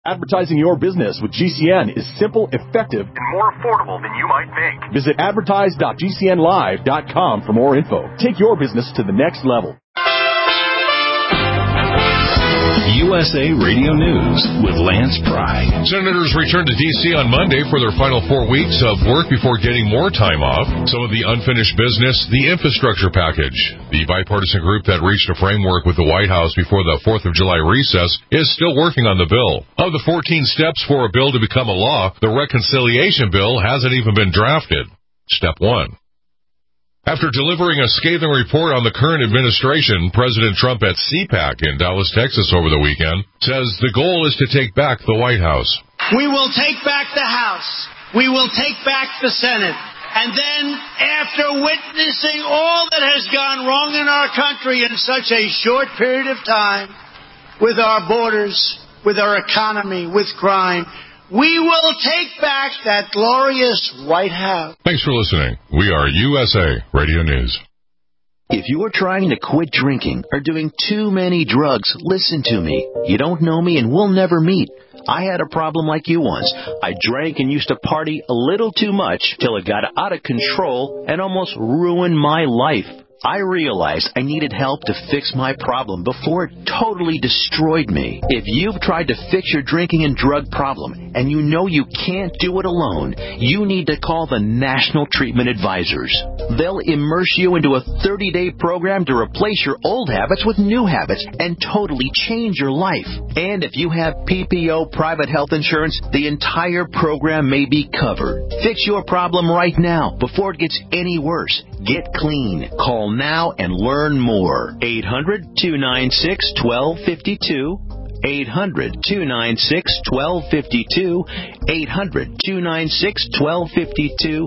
Advertising your business with GCN is simple, effective, and more affordable than you might think. Visit advertise.gcnlive.com for more info. Take your business to the next level. USA Radio News with Lance Pry. Senators return to D.C. on Monday for their final 4 weeks of work before getting more time off. Some of the unfinished business, the infrastructure package. The bipartisan group that reached a framework with the White House before the 4th of July recess is still working on the bill. Of the 14 steps for a bill to become a law, the reconciliation bill hasn't even been drafted. Step 1. After delivering a scathing report on the current administration, President Trump at CPAC in Dallas, Texas over the weekend says the goal is to take back the White House. We will take back the House. We will take back the Senate. And then, after witnessing all that has gone wrong in our country in such a short period of time, with our borders, with our economy, with crime, we will take back that glorious White House. Thanks for listening. We are USA Radio News. If you are trying to quit drinking or doing too many drugs, listen to me. You don't know me and we'll never meet. I had a problem like you once. I drank and used to party a little too much till it got out of control and almost ruined my life. I realized I needed help to fix my problem before it totally destroyed me. If you've tried to fix your drinking and drug problem and you know you can't do it alone, you need to call the National Treatment Advisors. They'll immerse you into a 30-day program to replace your old habits with new habits and totally change your life. And if you have PPO private health insurance, the entire program may be covered. Fix your problem right now before it gets any worse. Get clean. Call now and learn more. 800-296-1252. 800-296-1252. 800-296-1252.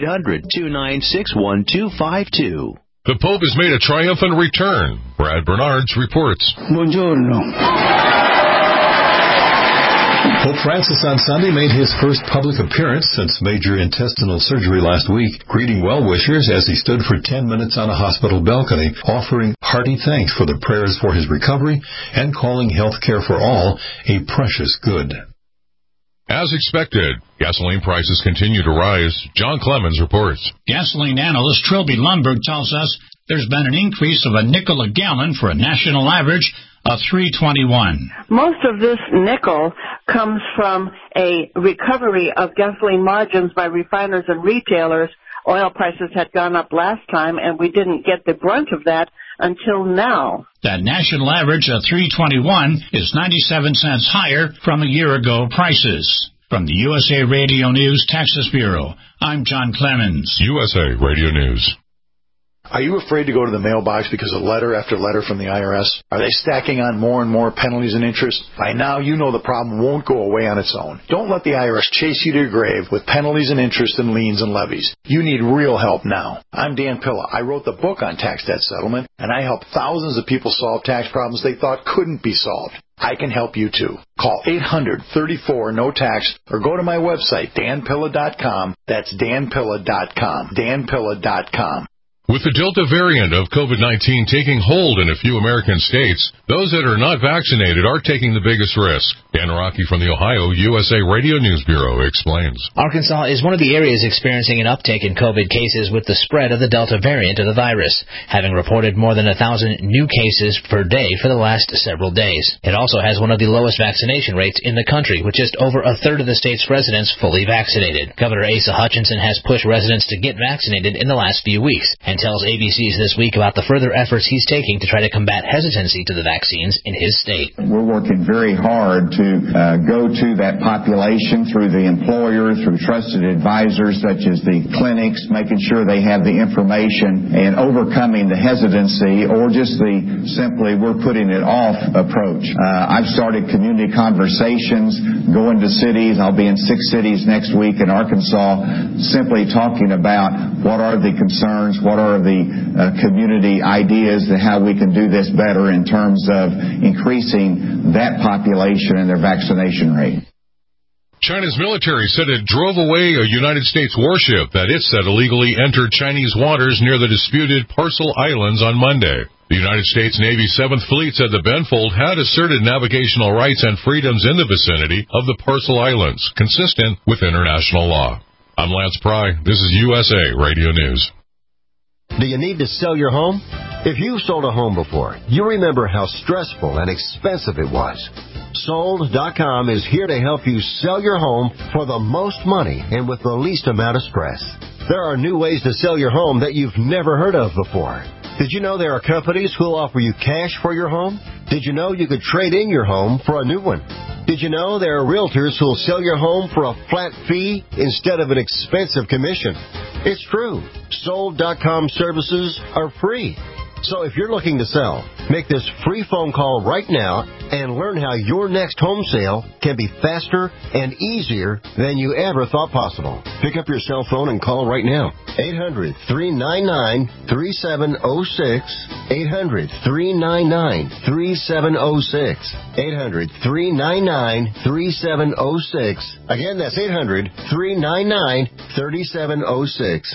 800-296-1252. The Pope has made a triumphant return. Brad Bernards reports. Buongiorno. Pope Francis on Sunday made his first public appearance since major intestinal surgery last week, greeting well-wishers as he stood for 10 minutes on a hospital balcony, offering hearty thanks for the prayers for his recovery and calling health care for all a precious good. As expected, gasoline prices continue to rise. John Clemens reports. Gasoline analyst Trilby Lundberg tells us there's been an increase of a nickel a gallon for a national average of $3.21. Most of this nickel comes from a recovery of gasoline margins by refiners and retailers. Oil prices had gone up last time, and we didn't get the brunt of that until now. That national average of $3.21 is 97 cents higher from a year ago prices. From the USA Radio News Texas Bureau, I'm John Clemens. USA Radio News. Are you afraid to go to the mailbox because of letter after letter from the IRS? Are they stacking on more and more penalties and interest? By now, you know the problem won't go away on its own. Don't let the IRS chase you to your grave with penalties and interest and liens and levies. You need real help now. I'm Dan Pilla. I wrote the book on tax debt settlement, and I help thousands of people solve tax problems they thought couldn't be solved. I can help you too. Call 800-34-NO-TAX or go to my website, danpilla.com. That's danpilla.com. danpilla.com. With the Delta variant of COVID-19 taking hold in a few American states, those that are not vaccinated are taking the biggest risk. Dan Rocky from the Ohio USA Radio News Bureau explains. Arkansas is one of the areas experiencing an uptick in COVID cases with the spread of the Delta variant of the virus, having reported more than 1,000 new cases per day for the last several days. It also has one of the lowest vaccination rates in the country, with just over a third of the state's residents fully vaccinated. Governor Asa Hutchinson has pushed residents to get vaccinated in the last few weeks, and tells ABC's This Week about the further efforts he's taking to try to combat hesitancy to the vaccines in his state. We're working very hard to go to that population through the employer, through trusted advisors such as the clinics, making sure they have the information and overcoming the hesitancy or just the simply we're putting it off approach. I've started community conversations, going to cities. I'll be in 6 cities next week in Arkansas, simply talking about what are the concerns, what are the community ideas and how we can do this better in terms of increasing that population and their vaccination rate. China's military said it drove away a United States warship that it said illegally entered Chinese waters near the disputed Parcel Islands on Monday. The United States Navy's 7th Fleet said the Benfold had asserted navigational rights and freedoms in the vicinity of the Parcel Islands, consistent with international law. I'm Lance Pry. This is USA Radio News. Do you need to sell your home? If you've sold a home before, you remember how stressful and expensive it was. Sold.com is here to help you sell your home for the most money and with the least amount of stress. There are new ways to sell your home that you've never heard of before. Did you know there are companies who'll offer you cash for your home? Did you know you could trade in your home for a new one? Did you know there are realtors who'll sell your home for a flat fee instead of an expensive commission? It's true. Sold.com services are free. So if you're looking to sell, make this free phone call right now and learn how your next home sale can be faster and easier than you ever thought possible. Pick up your cell phone and call right now. 800-399-3706. 800-399-3706. 800-399-3706. Again, that's 800-399-3706.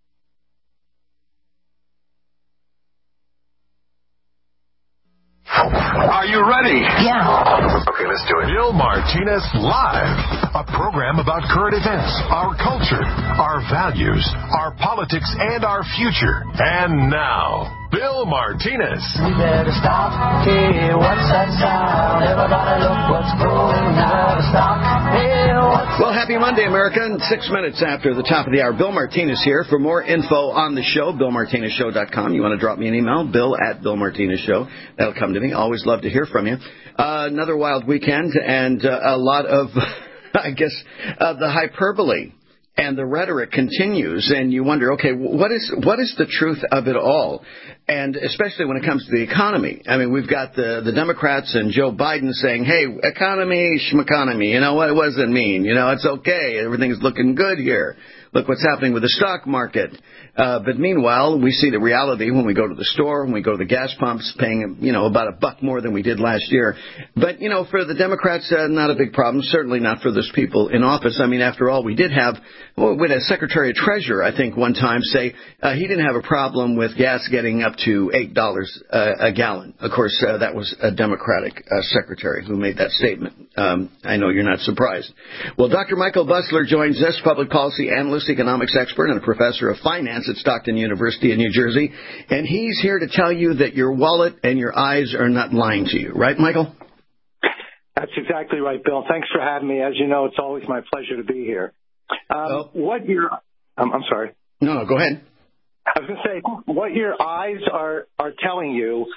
Are you ready? Yeah. Okay, let's do it. Bill Martinez Live, a program about current events, our culture, our values, our politics, and our future. And now, Bill Martinez. We better stop. Hey, what's that sound? Everybody look what's going on. Stop. Hey, well, happy Monday, America. 6 minutes after the top of the hour, Bill Martinez here. For more info on the show, BillMartinezShow.com. You want to drop me an email, Bill@BillMartinezShow. That'll come to me. Always love to hear from you. Another wild weekend and a lot of, I guess, the hyperbole and the rhetoric continues, and you wonder, okay, what is the truth of it all? And especially when it comes to the economy. I mean, we've got the Democrats and Joe Biden saying, hey, economy, schmeconomy, you know, what does it mean? You know, it's okay. Everything's looking good here. Look what's happening with the stock market. But meanwhile, we see the reality when we go to the store, when we go to the gas pumps, paying, you know, about $1 more than we did last year. But, you know, for the Democrats, not a big problem. Certainly not for those people in office. I mean, after all, we had a Secretary of Treasury, I think, one time say he didn't have a problem with gas getting up to $8 a gallon. Of course, that was a Democratic secretary who made that statement. I know you're not surprised. Well, Dr. Michael Busler joins us, public policy analyst, economics expert, and a professor of finance at Stockton University in New Jersey. And he's here to tell you that your wallet and your eyes are not lying to you. Right, Michael? That's exactly right, Bill. Thanks for having me. As you know, it's always my pleasure to be here. I'm sorry. No, go ahead. I was going to say, what your eyes are telling you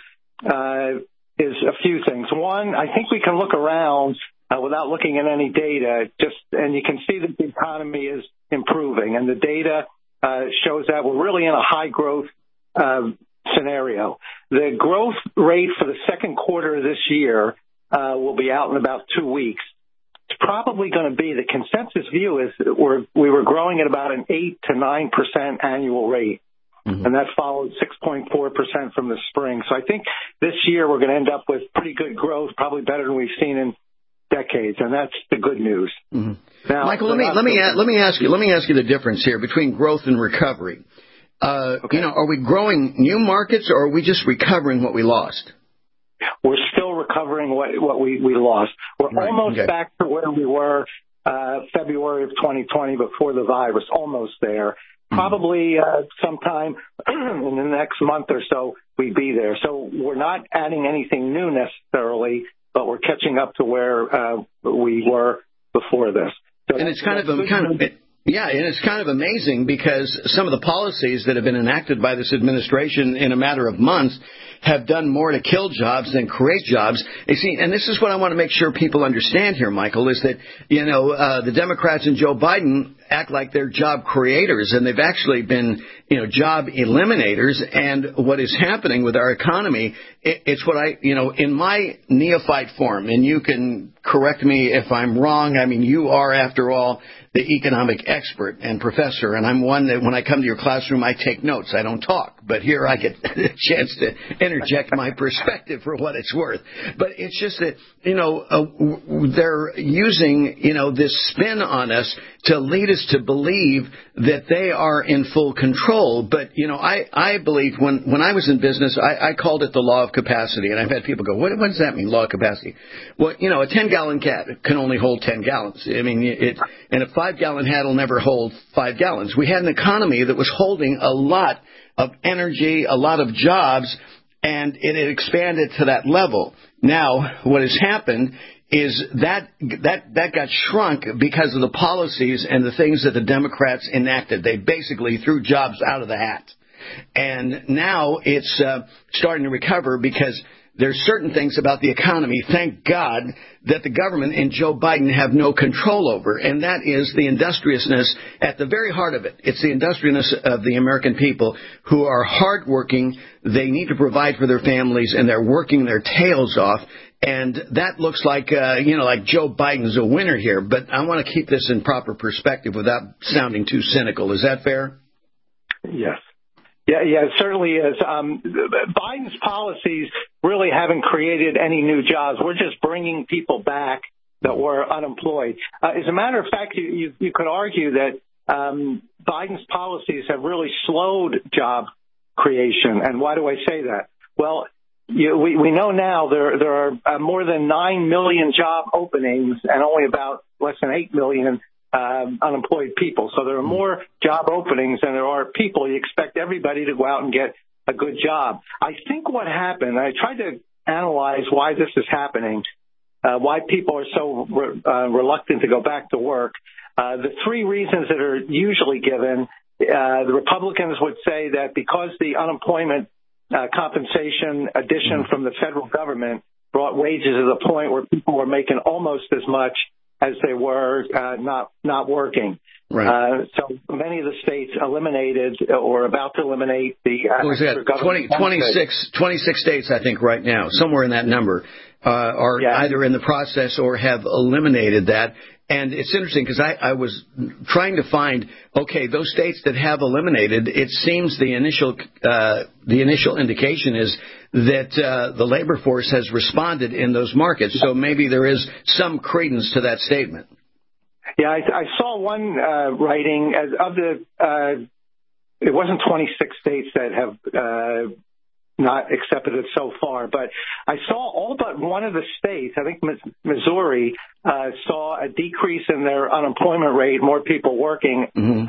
is a few things. One, I think we can look around without looking at any data, and you can see that the economy is improving, and the data shows that we're really in a high growth scenario. The growth rate for the second quarter of this year will be out in about 2 weeks. It's probably going to be, the consensus view is that we were growing at about an 8 to 9% annual rate. Mm-hmm. And that followed 6.4% from the spring. So I think this year we're going to end up with pretty good growth, probably better than we've seen in decades, and that's the good news. Mm-hmm. Now, Michael, let me ask you the difference here between growth and recovery. Okay. You know, are we growing new markets, or are we just recovering what we lost? We're still recovering what we lost. We're almost back to where we were February of 2020 before the virus, almost there. Probably sometime in the next month or so we'd be there. So we're not adding anything new necessarily, but we're catching up to where we were before this. So and it's kind of amazing because some of the policies that have been enacted by this administration in a matter of months have done more to kill jobs than create jobs. You see, and this is what I want to make sure people understand here, Michael, is that, you know, the Democrats and Joe Biden act like they're job creators, and they've actually been, you know, job eliminators. And what is happening with our economy, it's what in my neophyte form, and you can correct me if I'm wrong. I mean, you are, after all, the economic expert and professor, and I'm one that when I come to your classroom, I take notes. I don't talk. but here I get a chance to interject my perspective for what it's worth. But it's just that, they're using, this spin on us to lead us to believe that they are in full control. But, I believe when I was in business, I called it the law of capacity. And I've had people go, what does that mean, law of capacity? Well, a 10-gallon cat can only hold 10 gallons. I mean, and a 5-gallon hat will never hold 5 gallons. We had an economy that was holding a lot of energy, a lot of jobs, and it had expanded to that level. Now, what has happened is that got shrunk because of the policies and the things that the Democrats enacted. They basically threw jobs out of the hat. And now it's starting to recover because there's certain things about the economy, thank God, that the government and Joe Biden have no control over, and that is the industriousness at the very heart of it. It's the industriousness of the American people who are hardworking. They need to provide for their families, and they're working their tails off. And that looks like, like Joe Biden's a winner here. But I want to keep this in proper perspective without sounding too cynical. Is that fair? Yes. Yeah, it certainly is. Biden's policies really haven't created any new jobs. We're just bringing people back that were unemployed. As a matter of fact, you could argue that Biden's policies have really slowed job creation. And why do I say that? Well, we know now there are more than 9 million job openings and only about less than 8 million unemployed people. So there are more job openings than there are people. You expect everybody to go out and get a good job. I think what happened, I tried to analyze why this is happening, why people are so reluctant to go back to work. The three reasons that are usually given, the Republicans would say that because the unemployment compensation addition from the federal government brought wages to the point where people were making almost as much as they were not working. Right. So many of the states eliminated or about to eliminate the 26 states, I think, right now, somewhere in that number, are either in the process or have eliminated that. And it's interesting because I was trying to find, those states that have eliminated, it seems the initial indication is that the labor force has responded in those markets. So maybe there is some credence to that statement. Yeah, I saw one writing of it wasn't 26 states that have not accepted it so far, but I saw all but one of the states, I think Missouri, saw a decrease in their unemployment rate, more people working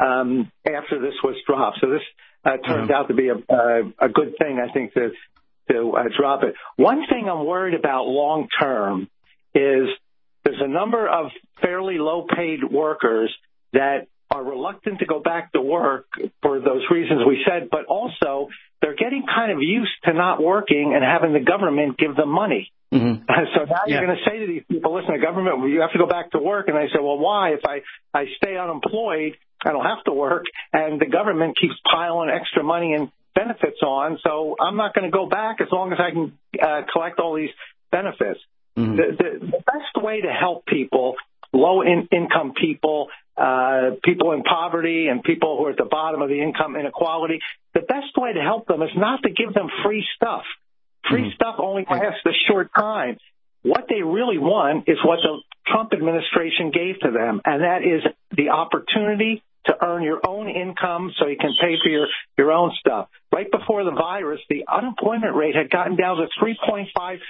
after this was dropped. So this turns out to be a good thing, I think, to drop it. One thing I'm worried about long term is there's a number of fairly low-paid workers that are reluctant to go back to work for those reasons we said, but also they're getting kind of used to not working and having the government give them money. Mm-hmm. So now you're going to say to these people, listen, the government, you have to go back to work. And they say, well, why? If I stay unemployed, I don't have to work, and the government keeps piling extra money and benefits on, so I'm not going to go back as long as I can collect all these benefits. Mm-hmm. The best way to help people, low-income people, people in poverty and people who are at the bottom of the income inequality, the best way to help them is not to give them free stuff. Free stuff only lasts a short time. What they really want is what the Trump administration gave to them, and that is the opportunity to earn your own income so you can pay for your own stuff. Right before the virus, the unemployment rate had gotten down to 3.5%.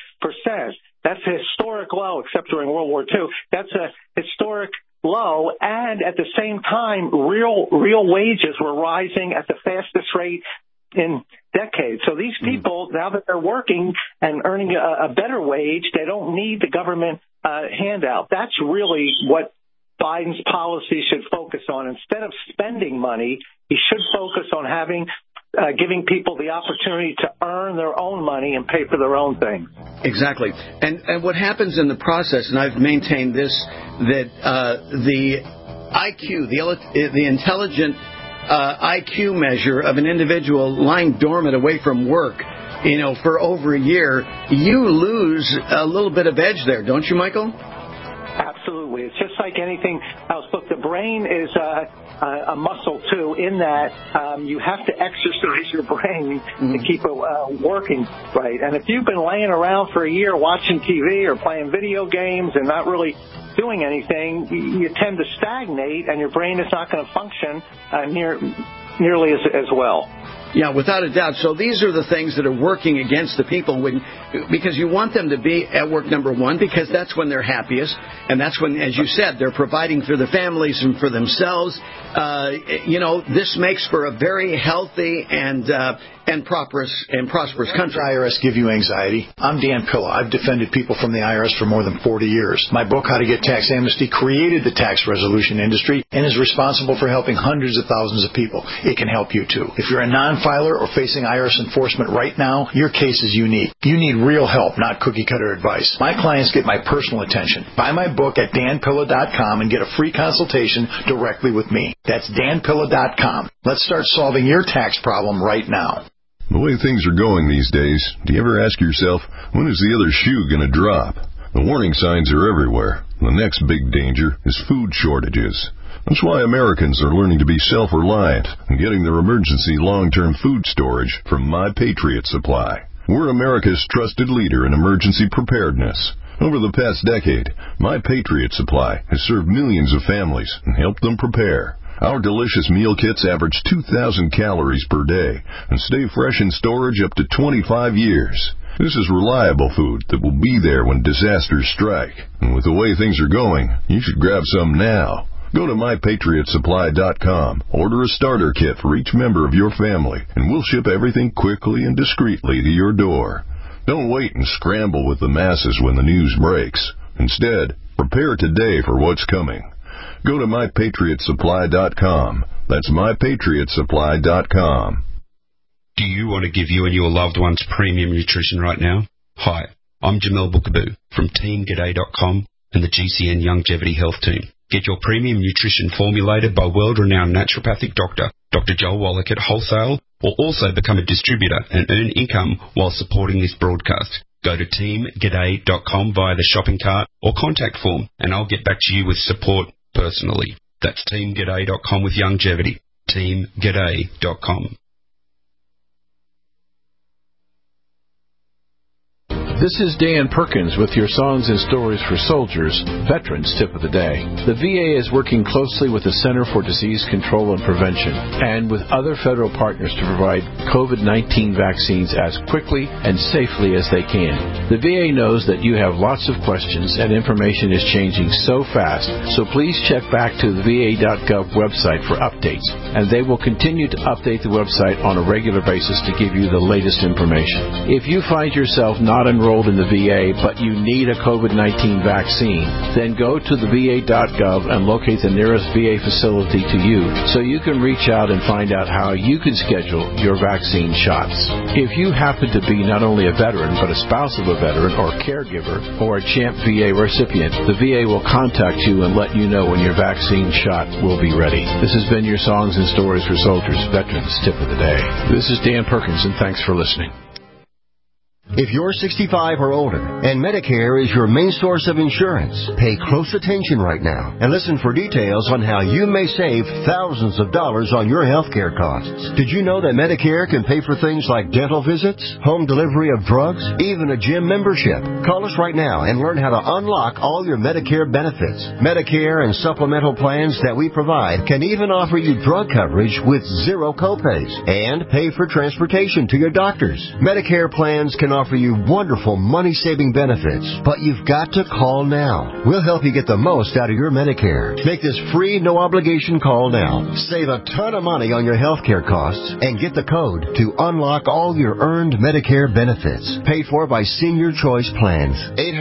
That's a historic low, except during World War II. That's a historic low, and at the same time, real wages were rising at the fastest rate in decades. So these people, now that they're working and earning a better wage, they don't need the government handout. That's really what Biden's policy should focus on. Instead of spending money, he should focus on giving people the opportunity to earn their own money and pay for their own things. Exactly. And what happens in the process, and I've maintained this, that the IQ, the intelligent IQ measure of an individual lying dormant away from work, for over a year, you lose a little bit of edge there, don't you, Michael? Absolutely. Absolutely. It's just like anything else. Look, the brain is a muscle, too, in that you have to exercise your brain to keep it working right. And if you've been laying around for a year watching TV or playing video games and not really doing anything, you tend to stagnate, and your brain is not going to function nearly as well. Yeah, without a doubt. So these are the things that are working against the people because you want them to be at work, number one, because that's when they're happiest. And that's when, as you said, they're providing for their families and for themselves. This makes for a very healthy and prosperous country. The IRS give you anxiety? I'm Dan Pilla. I've defended people from the IRS for more than 40 years. My book, How to Get Tax Amnesty, created the tax resolution industry and is responsible for helping hundreds of thousands of people. It can help you, too. If you're a non-filer or facing IRS enforcement right now, your case is unique. You need real help, not cookie-cutter advice. My clients get my personal attention. Buy my book at danpilla.com and get a free consultation directly with me. That's danpilla.com. Let's start solving your tax problem right now. The way things are going these days, do you ever ask yourself, when is the other shoe going to drop? The warning signs are everywhere. The next big danger is food shortages. That's why Americans are learning to be self-reliant and getting their emergency long-term food storage from My Patriot Supply. We're America's trusted leader in emergency preparedness. Over the past decade, My Patriot Supply has served millions of families and helped them prepare. Our delicious meal kits average 2,000 calories per day and stay fresh in storage up to 25 years. This is reliable food that will be there when disasters strike. And with the way things are going, you should grab some now. Go to MyPatriotSupply.com, order a starter kit for each member of your family, and we'll ship everything quickly and discreetly to your door. Don't wait and scramble with the masses when the news breaks. Instead, prepare today for what's coming. Go to MyPatriotSupply.com. That's MyPatriotSupply.com. Do you want to give you and your loved ones premium nutrition right now? Hi, I'm Jamel Bookaboo from TeamGaday.com and the GCN Longevity Health Team. Get your premium nutrition formulated by world-renowned naturopathic doctor, Dr. Joel Wallach at Wholesale, or also become a distributor and earn income while supporting this broadcast. Go to TeamGaday.com via the shopping cart or contact form, and I'll get back to you with support personally. That's TeamGaday.com with longevity. TeamGaday.com. This is Dan Perkins with your Songs and Stories for Soldiers, Veterans Tip of the Day. The VA is working closely with the Center for Disease Control and Prevention and with other federal partners to provide COVID-19 vaccines as quickly and safely as they can. The VA knows that you have lots of questions and information is changing so fast, so please check back to the VA.gov website for updates, and they will continue to update the website on a regular basis to give you the latest information. If you find yourself not enrolled in the VA, but you need a COVID-19 vaccine, then go to the VA.gov and locate the nearest VA facility to you so you can reach out and find out how you can schedule your vaccine shots. If you happen to be not only a veteran, but a spouse of a veteran or caregiver or a CHAMP VA recipient, the VA will contact you and let you know when your vaccine shot will be ready. This has been your Songs and Stories for Soldiers, Veterans Tip of the Day. This is Dan Perkins, and thanks for listening. If you're 65 or older and Medicare is your main source of insurance, pay close attention right now and listen for details on how you may save thousands of dollars on your health care costs. Did you know that Medicare can pay for things like dental visits, home delivery of drugs, even a gym membership? Call us right now and learn how to unlock all your Medicare benefits. Medicare and supplemental plans that we provide can even offer you drug coverage with zero copays and pay for transportation to your doctors. Medicare plans can offer you wonderful money-saving benefits, but you've got to call now. We'll help you get the most out of your Medicare. Make this free, no-obligation call now. Save a ton of money on your health care costs and get the code to unlock all your earned Medicare benefits. Paid for by Senior Choice Plans.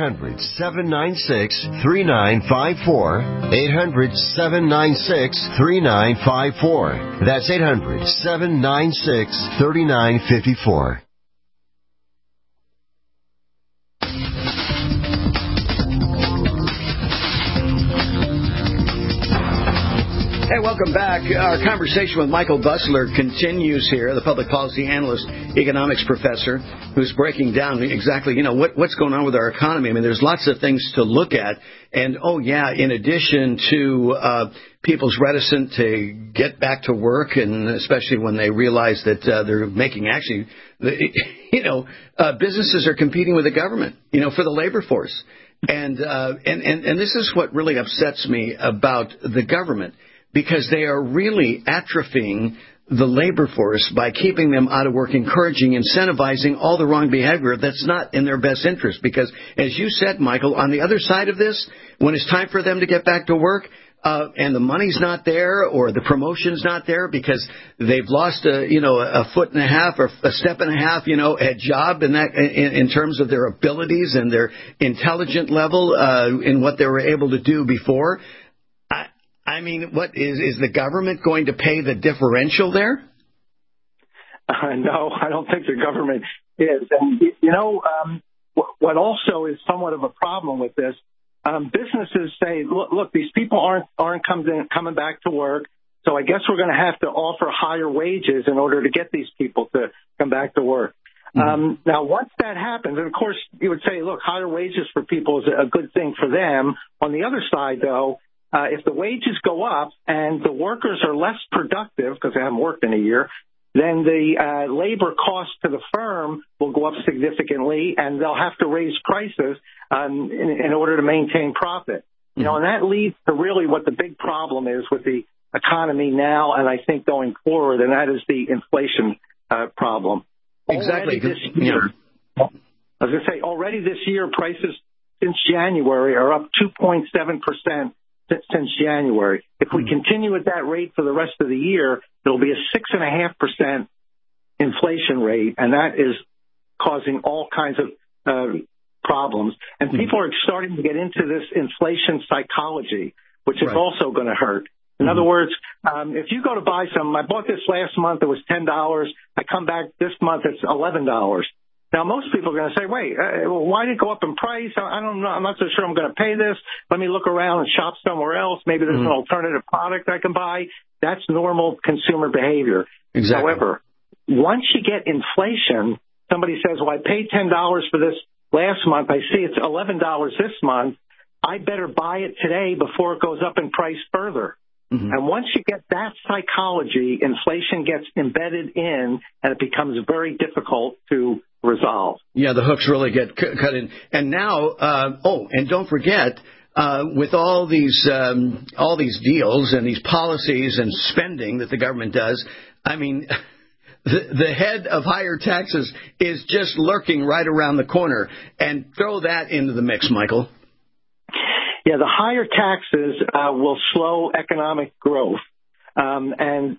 800-796-3954. 800-796-3954. That's 800-796-3954. Hey, welcome back. Our conversation with Michael Busler continues here, the public policy analyst, economics professor, who's breaking down exactly, what's going on with our economy. I mean, there's lots of things to look at. And, in addition to people's reticence to get back to work, and especially when they realize that they're making businesses are competing with the government, for the labor force. And this is what really upsets me about the government, because they are really atrophying the labor force by keeping them out of work, encouraging, incentivizing all the wrong behavior that's not in their best interest. Because, as you said, Michael, on the other side of this, when it's time for them to get back to work, and the money's not there or the promotion's not there because they've lost a foot and a half or a step and a half, a job in terms of their abilities and their intelligent level in what they were able to do before. I mean, what is the government going to pay the differential there? No, I don't think the government is. And, what also is somewhat of a problem with this, businesses say, look, these people aren't coming back to work, so I guess we're going to have to offer higher wages in order to get these people to come back to work. Mm-hmm. Now, once that happens, and of course, you would say, look, higher wages for people is a good thing for them. On the other side, though, if the wages go up and the workers are less productive because they haven't worked in a year, then the labor cost to the firm will go up significantly, and they'll have to raise prices in order to maintain profit. And that leads to really what the big problem is with the economy now, and I think going forward, and that is the inflation problem. Exactly. I was going to say, already this year, prices since January are up 2.7%. Since January. If we continue at that rate for the rest of the year, there'll be a 6.5% inflation rate, and that is causing all kinds of problems. And people are starting to get into this inflation psychology, which is also going to hurt. In other words, if you go to buy something, I bought this last month, it was $10. I come back this month, it's $11. Now, most people are going to say, wait, why did it go up in price? I don't know. I'm not so sure I'm going to pay this. Let me look around and shop somewhere else. Maybe there's an alternative product I can buy. That's normal consumer behavior. Exactly. However, once you get inflation, somebody says, well, I paid $10 for this last month. I see it's $11 this month. I better buy it today before it goes up in price further. Mm-hmm. And once you get that psychology, inflation gets embedded in, and it becomes very difficult to resolve. Yeah, the hooks really get cut in. And now, and don't forget, with all these deals and these policies and spending that the government does, I mean, the head of higher taxes is just lurking right around the corner. And throw that into the mix, Michael. Yeah, the higher taxes will slow economic growth. And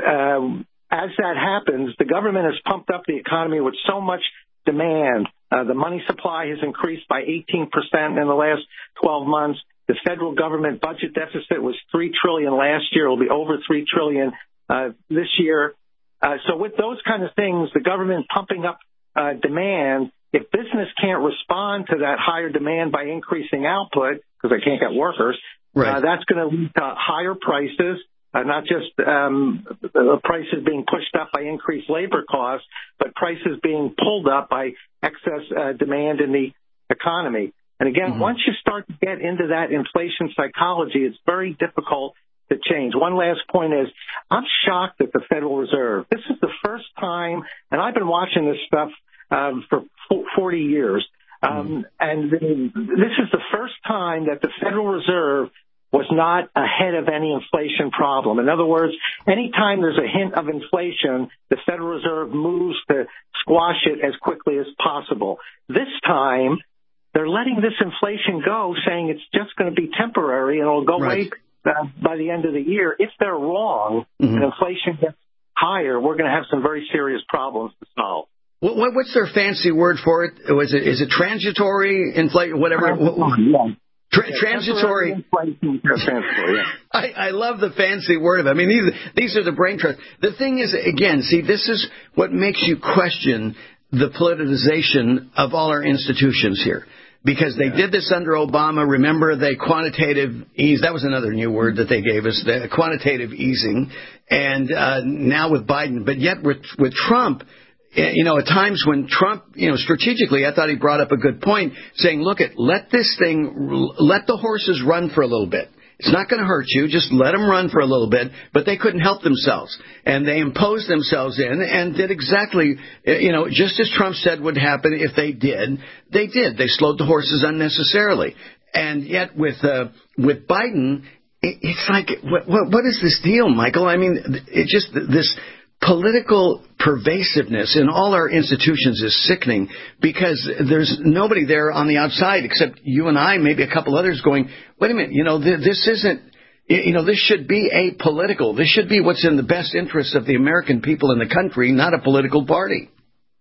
as that happens, the government has pumped up the economy with so much demand. The money supply has increased by 18% in the last 12 months. The federal government budget deficit was $3 trillion last year. It will be over $3 trillion this year. So with those kind of things, the government pumping up demand, if business can't respond to that higher demand by increasing output, because they can't get workers, that's going to lead to higher prices, not just prices being pushed up by increased labor costs, but prices being pulled up by excess demand in the economy. And again, once you start to get into that inflation psychology, it's very difficult to change. One last point is, I'm shocked at the Federal Reserve. This is the first time, and I've been watching this stuff for 40 years. And this is the first time that the Federal Reserve was not ahead of any inflation problem. In other words, anytime there's a hint of inflation, the Federal Reserve moves to squash it as quickly as possible. This time, they're letting this inflation go, saying it's just going to be temporary and it'll go away by the end of the year. If they're wrong and inflation gets higher, we're going to have some very serious problems to solve. What's their fancy word for it? Is it transitory inflation? Whatever. Transitory inflation. I love the fancy word of it. I mean, these are the brain trusts. The thing is, again, see, this is what makes you question the politicization of all our institutions here. because they did this under Obama. Remember, they quantitative ease. That was another new word that they gave us, the quantitative easing. And now with Biden. But yet with Trump, at times when Trump, strategically, I thought he brought up a good point, saying, let the horses run for a little bit. It's not going to hurt you. Just let them run for a little bit. But they couldn't help themselves. And they imposed themselves in and did exactly, just as Trump said would happen if they did. They did. They slowed the horses unnecessarily. And yet with Biden, it's like, what is this deal, Michael? I mean, it's just this political pervasiveness in all our institutions is sickening because there's nobody there on the outside except you and I, maybe a couple others going, wait a minute, this isn't, this should be apolitical. This should be what's in the best interest of the American people in the country, not a political party.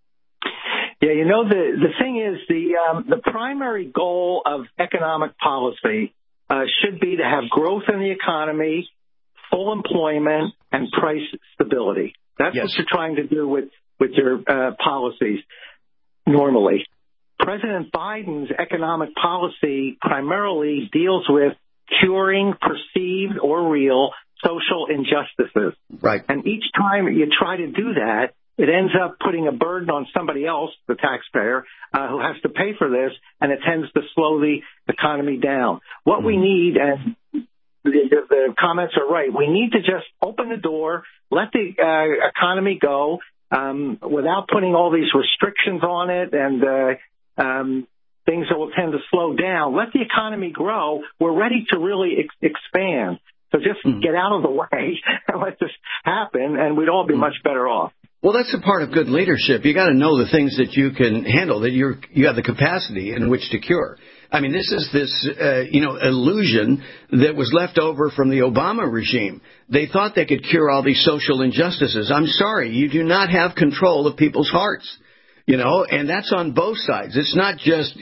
Yeah, the thing is the primary goal of economic policy should be to have growth in the economy, full employment, and price stability. That's what you're trying to do with your policies normally. President Biden's economic policy primarily deals with curing perceived or real social injustices. Right. And each time you try to do that, it ends up putting a burden on somebody else, the taxpayer, who has to pay for this, and it tends to slow the economy down. What we need, and the comments are right, we need to just open the door, let the economy go without putting all these restrictions on it and things that will tend to slow down. Let the economy grow. We're ready to really expand. So just get out of the way and let this happen, and we'd all be much better off. Well, that's a part of good leadership. You got to know the things that you can handle, that you have the capacity in which to cure. I mean, this is this, illusion that was left over from the Obama regime. They thought they could cure all these social injustices. I'm sorry, you do not have control of people's hearts. And that's on both sides. It's not just,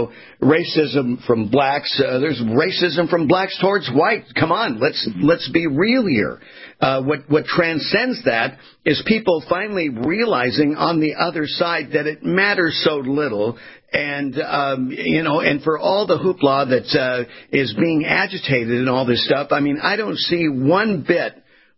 racism from blacks. There's racism from blacks towards white. Come on, let's be real here. What transcends that is people finally realizing on the other side that it matters so little. And, and for all the hoopla that is being agitated and all this stuff, I mean, I don't see one bit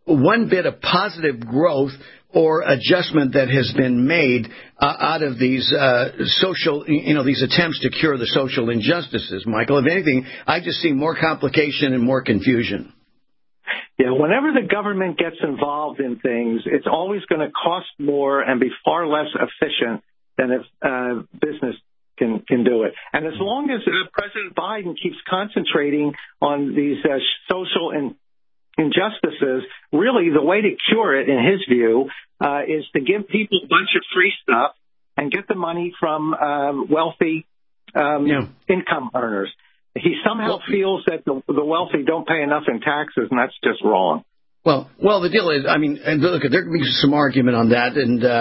of positive growth or adjustment that has been made out of these social, these attempts to cure the social injustices, Michael. If anything, I just see more complication and more confusion. Yeah, whenever the government gets involved in things, it's always going to cost more and be far less efficient than if business can do it. And as long as President Biden keeps concentrating on these social injustices, really the way to cure it, in his view, is to give people a bunch of free stuff and get the money from wealthy income earners. He somehow feels that the wealthy don't pay enough in taxes, and that's just wrong. Well, the deal is, I mean, and look, there can be some argument on that,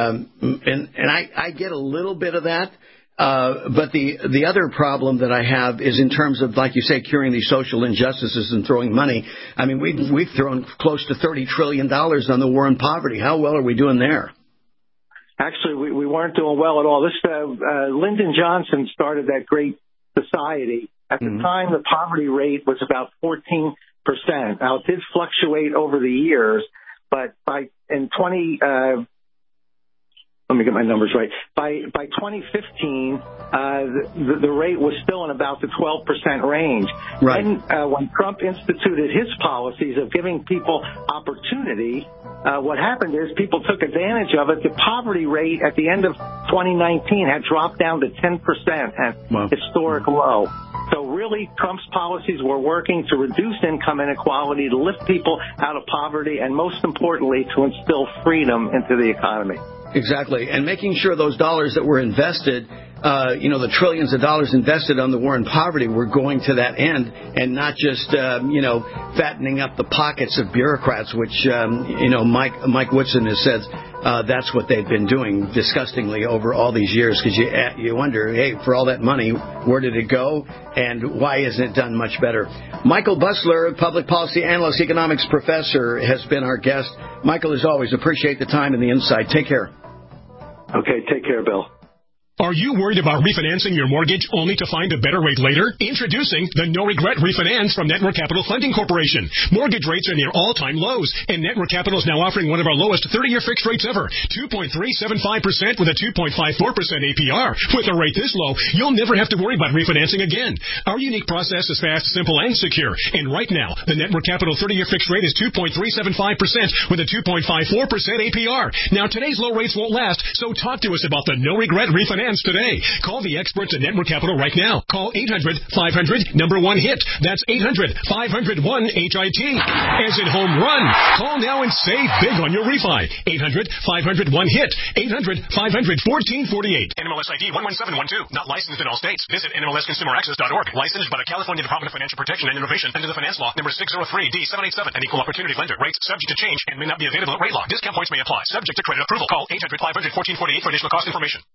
and I get a little bit of that. But the other problem that I have is in terms of, like you say, curing these social injustices and throwing money. I mean, we've thrown close to $30 trillion on the war on poverty. How well are we doing there? Actually, we weren't doing well at all. This Lyndon Johnson started that Great Society. At the time, the poverty rate was about 14%. Now, it did fluctuate over the years, but let me get my numbers right. By 2015, the rate was still in about the 12% range. Right. And when Trump instituted his policies of giving people opportunity, what happened is people took advantage of it. The poverty rate at the end of 2019 had dropped down to 10% at historic low. So really, Trump's policies were working to reduce income inequality, to lift people out of poverty, and most importantly, to instill freedom into the economy. Exactly. And making sure those dollars that were invested, the trillions of dollars invested on the war on poverty were going to that end and not just, fattening up the pockets of bureaucrats, which, Mike Woodson has said that's what they've been doing disgustingly over all these years, because you wonder, hey, for all that money, where did it go and why isn't it done much better? Michael Busler, public policy analyst, economics professor, has been our guest. Michael, as always, appreciate the time and the insight. Take care. Okay, take care, Bill. Are you worried about refinancing your mortgage only to find a better rate later? Introducing the No Regret Refinance from Network Capital Funding Corporation. Mortgage rates are near all-time lows, and Network Capital is now offering one of our lowest 30-year fixed rates ever, 2.375% with a 2.54% APR. With a rate this low, you'll never have to worry about refinancing again. Our unique process is fast, simple, and secure. And right now, the Network Capital 30-year fixed rate is 2.375% with a 2.54% APR. Now, today's low rates won't last, so talk to us about the No Regret Refinance today. Call the experts at Network Capital right now. Call 800-500-1HIT. That's 800-500-1HIT. As in home run. Call now and save big on your refi. 800-500-1HIT. 800-500-1448. NMLS ID 11712. Not licensed in all states. Visit NMLSConsumerAccess.org. Licensed by the California Department of Financial Protection and Innovation under the Finance Law number 603D787. An equal opportunity lender. Rates subject to change and may not be available at rate lock. Discount points may apply. Subject to credit approval. Call 800-500-1448 for additional cost information.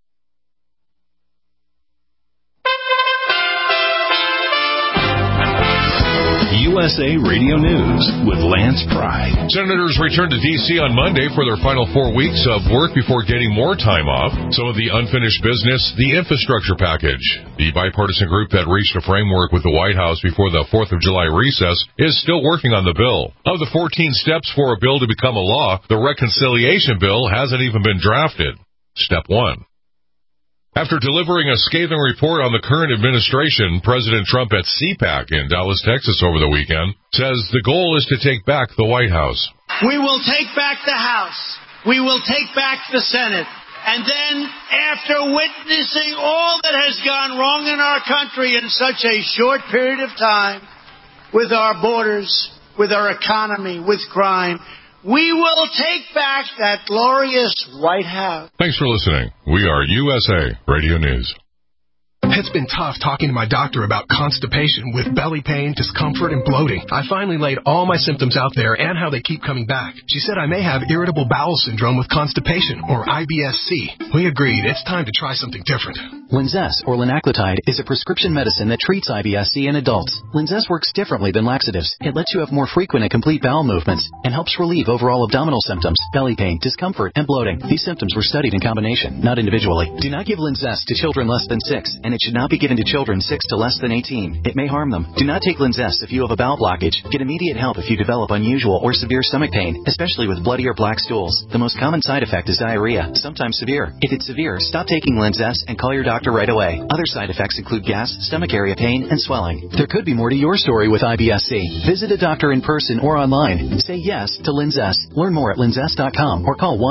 USA Radio News with Lance Pride. Senators returned to D.C. on Monday for their final 4 weeks of work before getting more time off. Some of the unfinished business, the infrastructure package. The bipartisan group that reached a framework with the White House before the 4th of July recess is still working on the bill. Of the 14 steps for a bill to become a law, the reconciliation bill hasn't even been drafted. Step 1. After delivering a scathing report on the current administration, President Trump at CPAC in Dallas, Texas over the weekend says the goal is to take back the White House. We will take back the House. We will take back the Senate. And then, after witnessing all that has gone wrong in our country in such a short period of time, with our borders, with our economy, with crime, we will take back that glorious White House. Thanks for listening. We are USA Radio News. It's been tough talking to my doctor about constipation with belly pain, discomfort, and bloating. I finally laid all my symptoms out there and how they keep coming back. She said I may have irritable bowel syndrome with constipation, or IBS-C. We agreed it's time to try something different. Linzess, or linaclotide, is a prescription medicine that treats IBS-C in adults. Linzess works differently than laxatives. It lets you have more frequent and complete bowel movements and helps relieve overall abdominal symptoms, belly pain, discomfort, and bloating. These symptoms were studied in combination, not individually. Do not give Linzess to children less than 6, and it should not be given to children 6 to less than 18. It may harm them. Do not take Linzess if you have a bowel blockage. Get immediate help if you develop unusual or severe stomach pain, especially with bloody or black stools. The most common side effect is diarrhea, sometimes severe. If it's severe, stop taking Linzess and call your doctor right away. Other side effects include gas, stomach area pain, and swelling. There could be more to your story with IBS-C. Visit a doctor in person or online. Say yes to Linzess. Learn more at linzess.com or call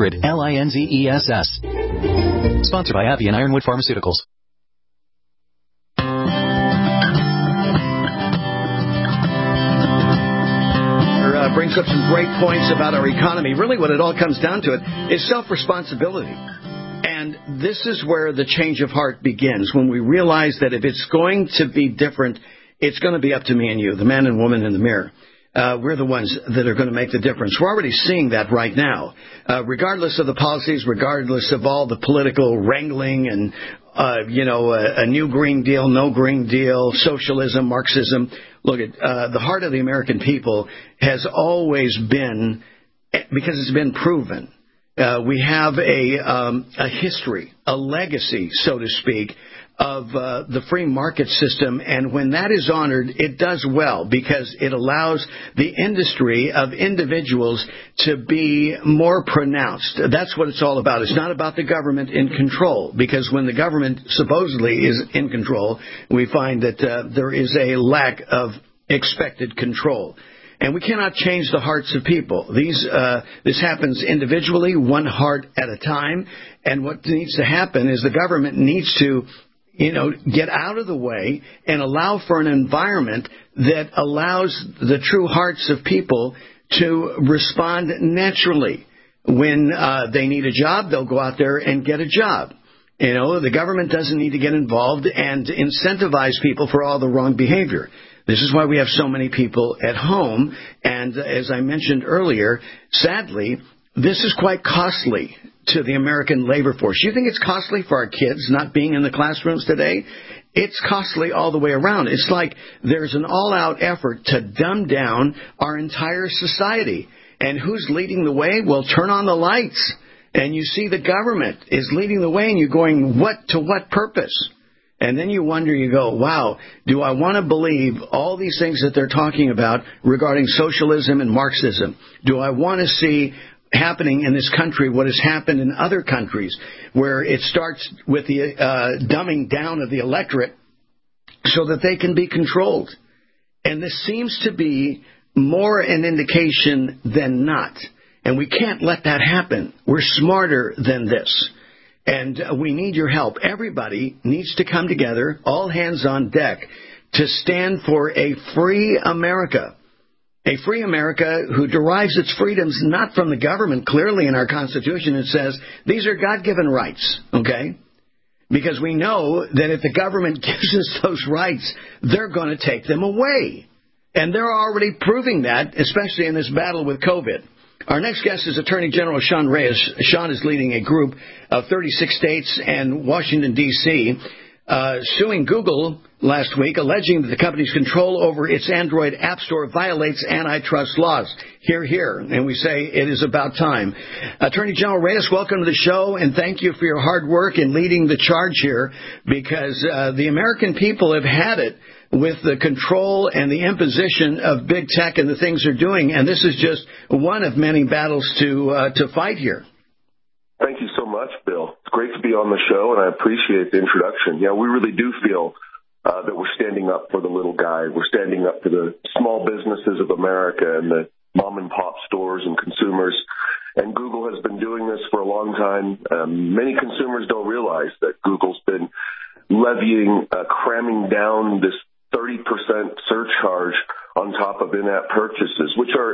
1-800-LINZESS. Sponsored by Avian Ironwood Pharmaceuticals. Brings up some great points about our economy. Really, what it all comes down to is self-responsibility. And this is where the change of heart begins, when we realize that if it's going to be different, it's going to be up to me and you, the man and woman in the mirror. We're the ones that are going to make the difference. We're already seeing that right now. Regardless of the policies, regardless of all the political wrangling and, a new Green Deal, no Green Deal, socialism, Marxism. Look, the heart of the American people has always been, because it's been proven, we have a history, a legacy, so to speak, of the free market system, and when that is honored, it does well because it allows the industry of individuals to be more pronounced. That's what it's all about. It's not about the government in control, because when the government supposedly is in control, we find that there is a lack of expected control. And we cannot change the hearts of people. This happens individually, one heart at a time, and what needs to happen is the government needs to get out of the way and allow for an environment that allows the true hearts of people to respond naturally. When they need a job, they'll go out there and get a job. The government doesn't need to get involved and incentivize people for all the wrong behavior. This is why we have so many people at home. And as I mentioned earlier, sadly, this is quite costly to the American labor force. You think it's costly for our kids not being in the classrooms today? It's costly all the way around. It's like there's an all-out effort to dumb down our entire society. And who's leading the way? Well, turn on the lights. and you see the government is leading the way, and you're going, what purpose? And then you wonder, you go, wow, do I want to believe all these things that they're talking about regarding socialism and Marxism? Do I want to see happening in this country what has happened in other countries, where it starts with the dumbing down of the electorate so that they can be controlled? And this seems to be more an indication than not. And we can't let that happen. We're smarter than this. And we need your help. Everybody needs to come together, all hands on deck, to stand for a free America. A free America who derives its freedoms not from the government. Clearly in our Constitution it says these are God-given rights, okay? Because we know that if the government gives us those rights, they're going to take them away. And they're already proving that, especially in this battle with COVID. Our next guest is Attorney General Sean Reyes. Sean is leading a group of 36 states and Washington, D.C., suing Google last week, alleging that the company's control over its Android App Store violates antitrust laws. Hear, hear. And we say it is about time. Attorney General Reyes, welcome to the show, and thank you for your hard work in leading the charge here, because the American people have had it with the control and the imposition of big tech and the things they're doing, and this is just one of many battles to fight here. Thank you so much, Bill. It's great to be on the show, and I appreciate the introduction. Yeah, we really do feel that we're standing up for the little guy. We're standing up for the small businesses of America and the mom-and-pop stores and consumers. And Google has been doing this for a long time. Many consumers don't realize that Google's been levying, cramming down this 30% surcharge on top of in-app purchases, which are,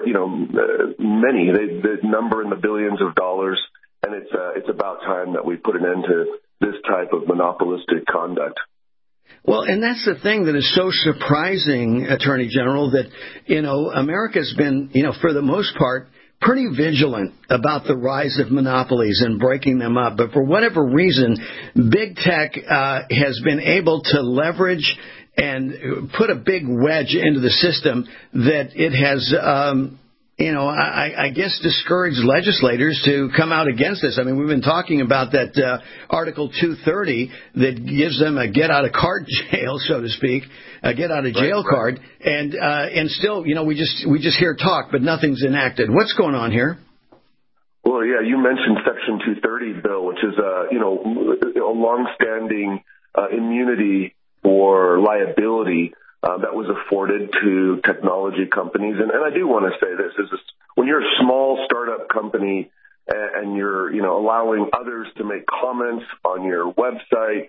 many. They number in the billions of dollars, and it's about time that we put an end to this type of monopolistic conduct. Well, and that's the thing that is so surprising, Attorney General, that, America's been, for the most part, pretty vigilant about the rise of monopolies and breaking them up. But for whatever reason, big tech has been able to leverage and put a big wedge into the system that it has, I guess discouraged legislators to come out against this. I mean, we've been talking about that Article 230 that gives them a get-out-of-jail, so to speak, a get-out-of-jail card, and still, we just hear talk, but nothing's enacted. What's going on here? Well, yeah, you mentioned Section 230, Bill, which is a long-standing immunity for liability that was afforded to technology companies. And I do want to say this, when you're a small startup company and you're, allowing others to make comments on your website,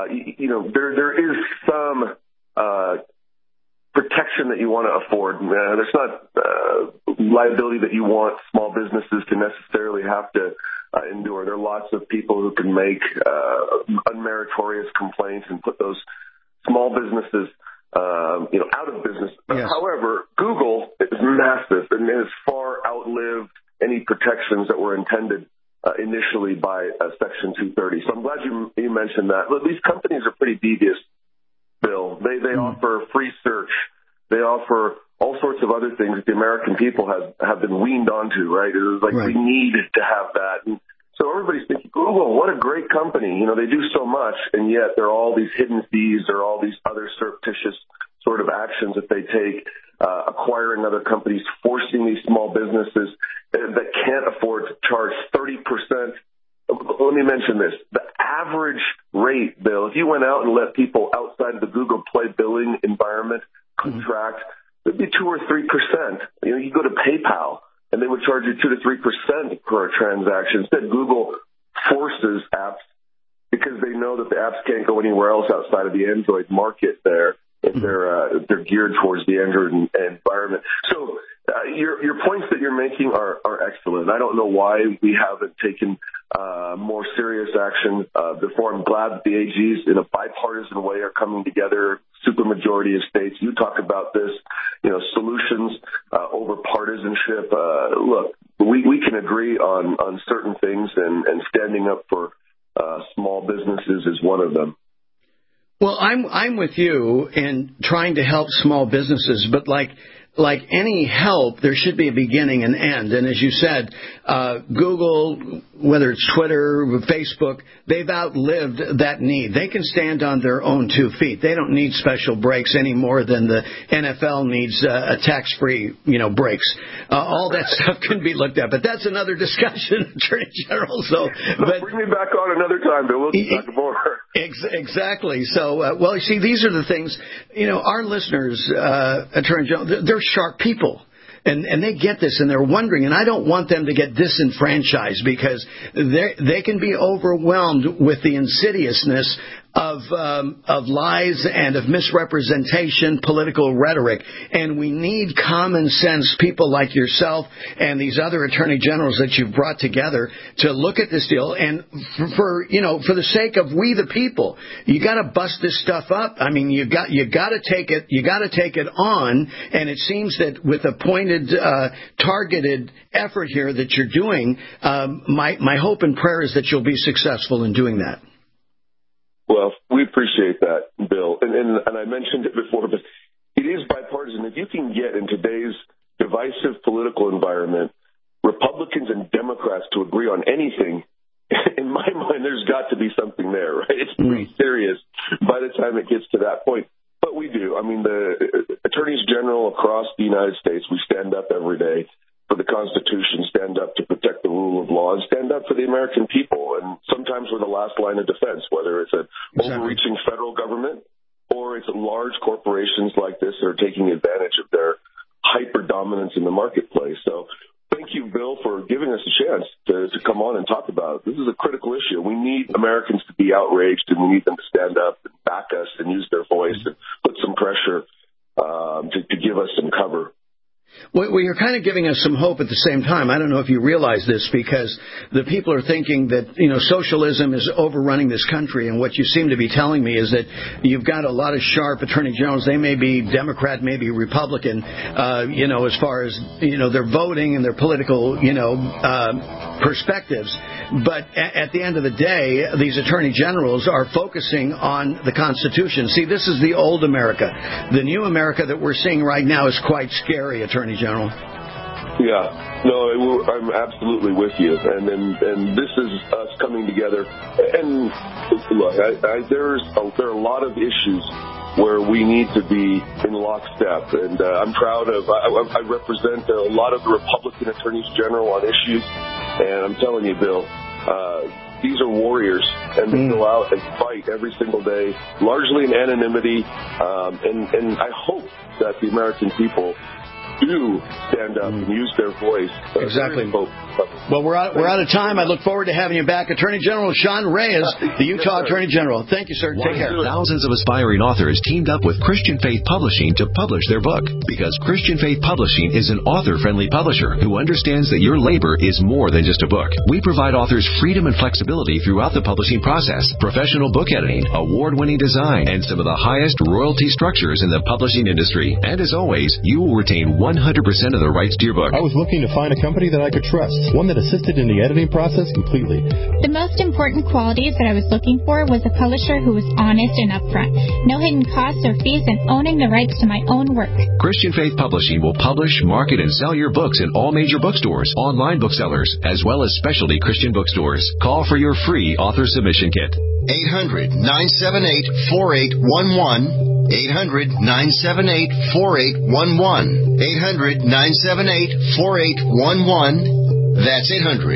there is some protection that you want to afford. There's not liability that you want small businesses to necessarily have to endure. There are lots of people who can make unmeritorious complaints and put those small businesses out of business. Yes. However, Google is massive and has far outlived any protections that were intended initially by Section 230. So I'm glad you mentioned that. Look, these companies are pretty devious, Bill. They offer free search. They offer all sorts of other things that the American people have been weaned onto, right? It was like we need to have that. And so everybody's thinking, Google, what a great company. They do so much, and yet there are all these hidden fees, there are all these other surreptitious sort of actions that they take, acquiring other companies, forcing these small businesses that can't afford to charge 30%. Let me mention this. The average rate, Bill, if you went out and let people outside of the Google Play billing environment contract, it'd be 2 or 3%. You go to PayPal, and they would charge you 2 to 3% per a transaction. Instead, Google forces apps because they know that the apps can't go anywhere else outside of the Android market there. If they're geared towards the Android environment. So your points that you're making are excellent. I don't know why we haven't taken more serious action before. I'm glad that the AGs in a bipartisan way are coming together, supermajority of states. You talk about this, solutions over partisanship. Look, we can agree on certain things, and standing up for small businesses is one of them. Well, I'm with you in trying to help small businesses, but like like any help, there should be a beginning and end. And as you said, Google, whether it's Twitter, Facebook, they've outlived that need. They can stand on their own 2 feet. They don't need special breaks any more than the NFL needs a tax-free, breaks. All that stuff can be looked at. But that's another discussion, Attorney General. But bring me back on another time, Bill. We'll talk more. Exactly. So, you see, these are the things, our listeners, Attorney General, they're sharp people. And they get this, and they're wondering, and I don't want them to get disenfranchised because they can be overwhelmed with the insidiousness of lies and of misrepresentation, political rhetoric. And we need common sense people like yourself and these other attorney generals that you've brought together to look at this deal. And for the sake of we the people, you got to bust this stuff up. I mean, you got to take it on. And it seems that with a pointed, targeted effort here that you're doing, my hope and prayer is that you'll be successful in doing that. Well, we appreciate that, Bill. And I mentioned it before, but it is bipartisan. If you can get in today's divisive political environment Republicans and Democrats to agree on anything, in my mind, there's got to be something there, right? It's pretty serious by the time it gets to that point. But we do. I mean, the attorneys general across the United States, we stand up every day for the Constitution, stand up to protect the rule of law, and stand up for the American people. And sometimes we're the last line of defense, whether it's an overreaching federal government or it's large corporations like this that are taking advantage of their hyper-dominance in the marketplace. So thank you, Bill, for giving us a chance to come on and talk about it. This is a critical issue. We need Americans to be outraged, and we need them to stand up and back us and use their voice and put some pressure to give us some cover. Well, you're kind of giving us some hope at the same time. I don't know if you realize this, because the people are thinking that, socialism is overrunning this country. And what you seem to be telling me is that you've got a lot of sharp attorney generals. They may be Democrat, maybe Republican, as far as, their voting and their political, perspectives. But at the end of the day, these attorney generals are focusing on the Constitution. See, this is the old America. The new America that we're seeing right now is quite scary, Attorney General. Yeah, no, I'm absolutely with you, and this is us coming together. And look, there are a lot of issues where we need to be in lockstep, and I'm proud of. I represent a lot of the Republican attorneys general on issues, and I'm telling you, Bill, these are warriors, and they go out and fight every single day, largely in anonymity, and I hope that the American people do stand up and use their voice. Exactly. Well, we're out of time. I look forward to having you back. Attorney General Sean Reyes, the Utah Attorney General. Thank you, sir. Take care. Thousands of aspiring authors teamed up with Christian Faith Publishing to publish their book. Because Christian Faith Publishing is an author-friendly publisher who understands that your labor is more than just a book. We provide authors freedom and flexibility throughout the publishing process, professional book editing, award-winning design, and some of the highest royalty structures in the publishing industry. And as always, you will retain 100% of the rights to your book. I was looking to find a company that I could trust, one that assisted in the editing process completely. The most important qualities that I was looking for was a publisher who was honest and upfront, no hidden costs or fees, and owning the rights to my own work. Christian Faith Publishing will publish, market, and sell your books in all major bookstores, online booksellers, as well as specialty Christian bookstores. Call for your free author submission kit. 800-978-4811. 800-978-4811. 800-978-4811. That's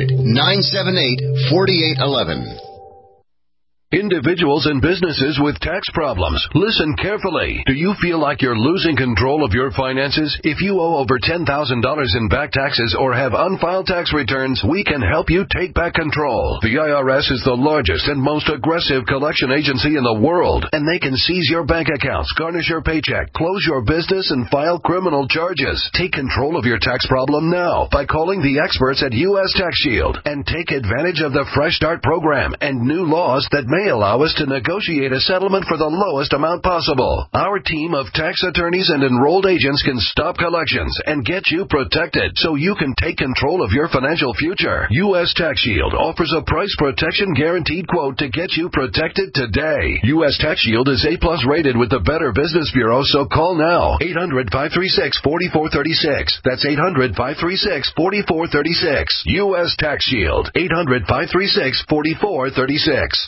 800-978-4811. Individuals and businesses with tax problems, listen carefully. Do you feel like you're losing control of your finances? If you owe over $10,000 in back taxes or have unfiled tax returns, we can help you take back control. The IRS is the largest and most aggressive collection agency in the world, and they can seize your bank accounts, garnish your paycheck, close your business, and file criminal charges. Take control of your tax problem now by calling the experts at U.S. Tax Shield and take advantage of the Fresh Start program and new laws that may may allow us to negotiate a settlement for the lowest amount possible. Our team of tax attorneys and enrolled agents can stop collections and get you protected so you can take control of your financial future. U.S. Tax Shield offers a price protection guaranteed quote to get you protected today. U.S. Tax Shield is A+ rated with the Better Business Bureau, so call now. 800-536-4436. That's 800-536-4436. U.S. Tax Shield. 800-536-4436.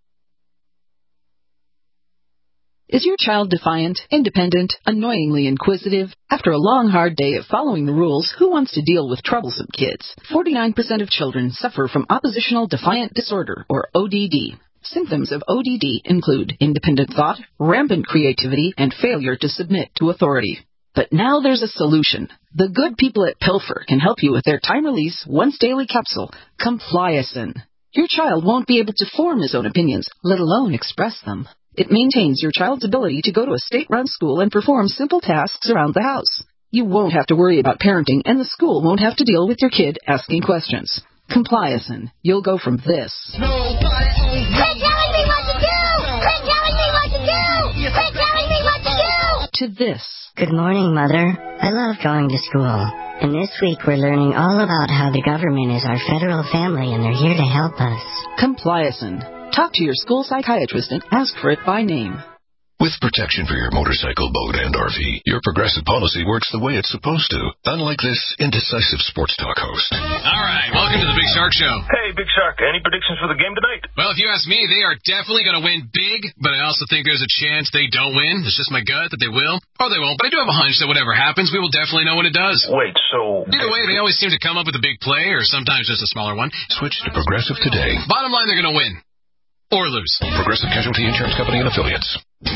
Is your child defiant, independent, annoyingly inquisitive? After a long, hard day of following the rules, who wants to deal with troublesome kids? 49% of children suffer from oppositional defiant disorder, or ODD. Symptoms of ODD include independent thought, rampant creativity, and failure to submit to authority. But now there's a solution. The good people at Pilfer can help you with their time-release, once-daily capsule, Compliacin. Your child won't be able to form his own opinions, let alone express them. It maintains your child's ability to go to a state-run school and perform simple tasks around the house. You won't have to worry about parenting, and the school won't have to deal with your kid asking questions. Compliacin. You'll go from this. Quit telling me what to do! Quit telling me what to do! Quit telling me what to do! To this. Good morning, Mother. I love going to school. And this week we're learning all about how the government is our federal family and they're here to help us. Compliacin. Talk to your school psychiatrist and ask for it by name. With protection for your motorcycle, boat, and RV, your Progressive policy works the way it's supposed to, unlike this indecisive sports talk host. All right, welcome to the Big Shark Show. Hey, Big Shark, any predictions for the game tonight? Well, if you ask me, they are definitely going to win big, but I also think there's a chance they don't win. It's just my gut that they will, or they won't, but I do have a hunch that whatever happens, we will definitely know when it does. Wait, so... Either way, they always seem to come up with a big play, or sometimes just a smaller one. Switch to Progressive today. Bottom line, they're going to win. Or lose. Progressive Casualty Insurance Company and Affiliates.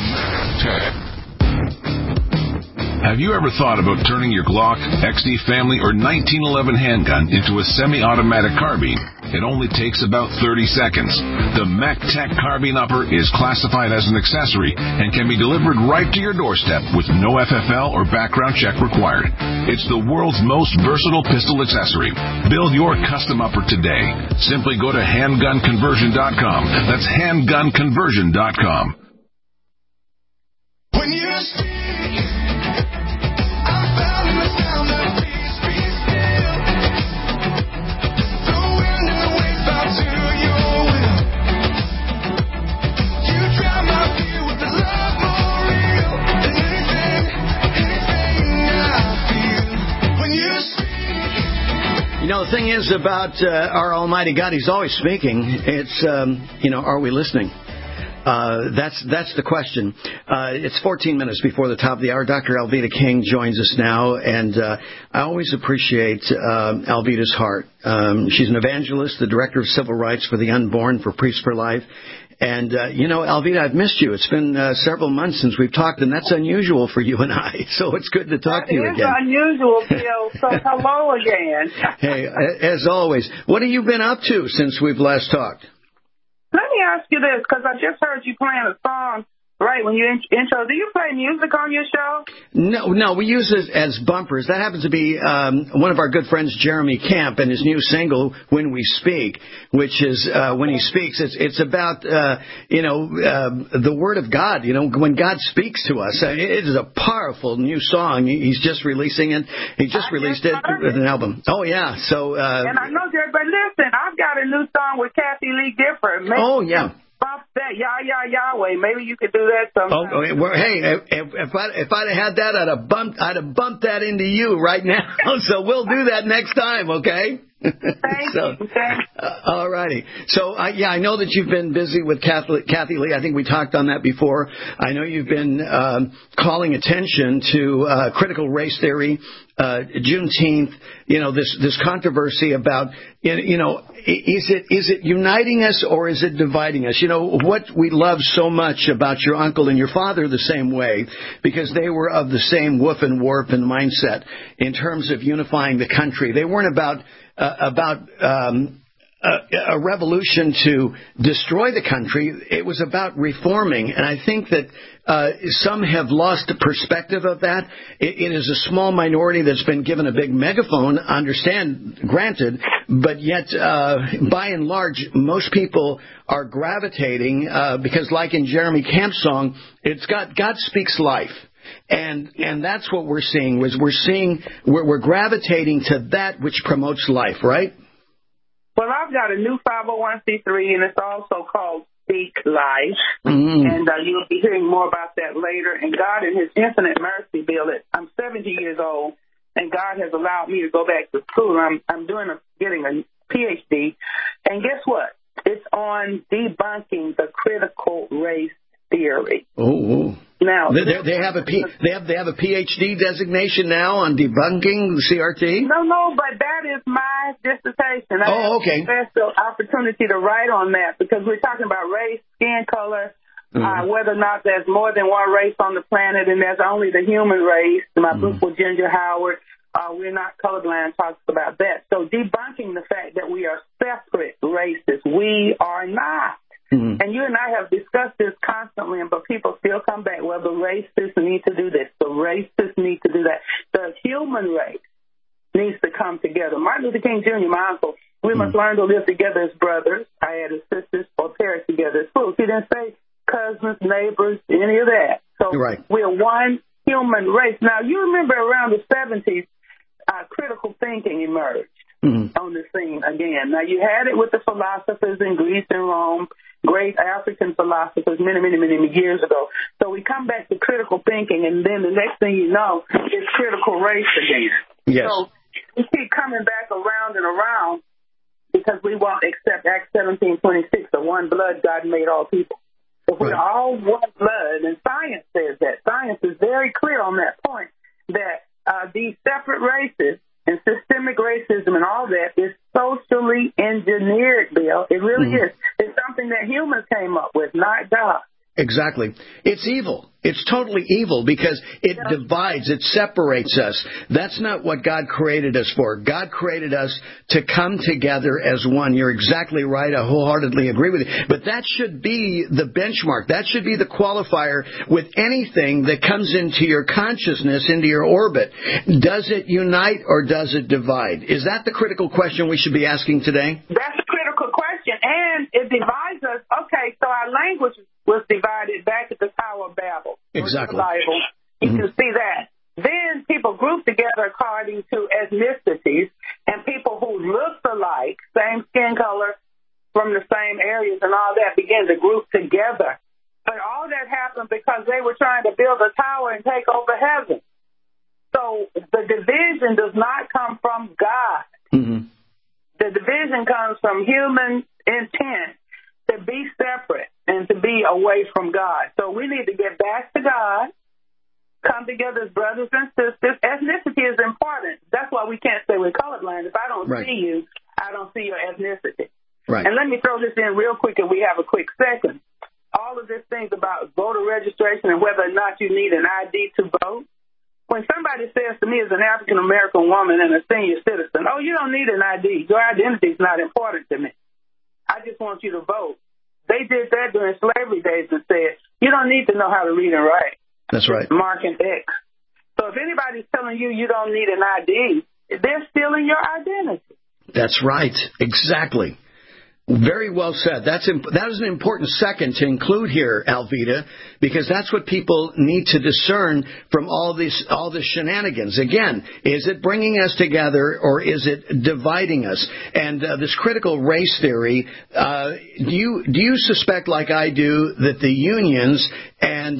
Have you ever thought about turning your Glock, XD Family, or 1911 handgun into a semi-automatic carbine? It only takes about 30 seconds. The MacTech Carbine Upper is classified as an accessory and can be delivered right to your doorstep with no FFL or background check required. It's the world's most versatile pistol accessory. Build your custom upper today. Simply go to handgunconversion.com. That's handgunconversion.com. When you speak, I found in the sound of peace, be still. The wind and the waves bow to your will. You drown my fear with the love more real than anything I feel. When you speak. You know, the thing is about our Almighty God, He's always speaking. It's, are we listening? That's the question. It's 14 minutes before the top of the hour. Dr. Alveda King joins us now, and I always appreciate Alveda's heart. She's an evangelist, the director of civil rights for the unborn, for Priests for Life. And, Alveda, I've missed you. It's been several months since we've talked, and that's unusual for you and I. So it's good to talk to you again. It's unusual, Bill. So hello again. Hey, as always, what have you been up to since we've last talked? Let me ask you this, because I just heard you playing a song right when you intro. Do you play music on your show? No, we use it as bumpers. That happens to be one of our good friends, Jeremy Camp, and his new single, When We Speak, which is when he speaks. It's about, the Word of God, when God speaks to us. It is a powerful new song. He's just releasing it. He just released it with an album. Oh, yeah. So, and I know, Jerry, but listen, I've got a new song with Kathy Lee Gifford. Oh, yeah. Bump that Yahweh. Maybe you could do that sometime. Oh, well, hey, if I'd have had that, I'd have bumped that into you right now. So we'll do that next time, okay? Thank you. All righty. So, I know that you've been busy with Kathy Lee. I think we talked on that before. I know you've been calling attention to critical race theory, Juneteenth, this controversy about, is it uniting us or is it dividing us? What we love so much about your uncle and your father the same way, because they were of the same woof and warp and mindset in terms of unifying the country. They weren't about a revolution to destroy the country. It was about reforming, and I think that some have lost the perspective of that. It is a small minority that's been given a big megaphone, granted, but yet, by and large, most people are gravitating, because like in Jeremy Camp's song, it's got God speaks life. And that's what we're seeing, we're gravitating to that which promotes life, right? Well, I've got a new 501c3, and it's also called Speak Life. And you'll be hearing more about that later. And God, in His infinite mercy, Bill, I'm 70 years old, and God has allowed me to go back to school. I'm getting a PhD. And guess what? It's on debunking the critical race theory. Oh. Now they have a PhD designation now on debunking CRT. No, but that is my dissertation. Okay. I had a special opportunity to write on that because we're talking about race, skin color, whether or not there's more than one race on the planet, and there's only the human race. My book with Ginger Howard, We're Not Colorblind, talks about that. So debunking the fact that we are separate races. We are not. And you and I have discussed this constantly, but people still come back, well, the racists need to do this, the racists need to do that. The human race needs to come together. Martin Luther King Jr., my uncle, we must learn to live together as brothers. I had as sisters or perish together as fools. He didn't say cousins, neighbors, any of that. So we're one human race. Now, you remember around the 70s, critical thinking emerged on the scene again. Now, you had it with the philosophers in Greece and Rome, great African philosophers many, many, many years ago. So we come back to critical thinking, and then the next thing you know, it's critical race again. Yes. So we keep coming back around and around because we won't accept Acts 17:26, the one blood God made all people. If we're all one blood, and science says that. Science is very clear on that point, that these separate races and systemic racism and all that is socially engineered, Bill. It really is. It's something that humans came up with, not God. Exactly. It's evil. It's totally evil because it divides, it separates us. That's not what God created us for. God created us to come together as one. You're exactly right. I wholeheartedly agree with you. But that should be the benchmark. That should be the qualifier with anything that comes into your consciousness, into your orbit. Does it unite or does it divide? Is that the critical question we should be asking today? That's a critical question, and it divides us. Okay, so our language was divided back at the Tower of Babel. Exactly. In the Bible. You can see that. Then people group together according to ethnicities, and people who looked alike, same skin color, from the same areas and all that, began to group together. But all that happened because they were trying to build a tower and take over heaven. So the division does not come from God. The division comes from human intent to be separate and to be away from God. So we need to get back to God, come together as brothers and sisters. Ethnicity is important. That's why we can't say we're colorblind. If I don't see you, I don't see your ethnicity. Right. And let me throw this in real quick, and we have a quick second. All of these things about voter registration and whether or not you need an ID to vote. When somebody says to me as an African-American woman and a senior citizen, oh, you don't need an ID. Your identity is not important to me. I just want you to vote. They did that during slavery days and said, you don't need to know how to read and write. That's right. Mark and X. So if anybody's telling you you don't need an ID, they're stealing your identity. That's right. Exactly. Very well said. That is an important second to include here, Alveda, because that's what people need to discern from all this shenanigans. Again, is it bringing us together or is it dividing us? And this critical race theory, do you suspect, like I do, that the unions and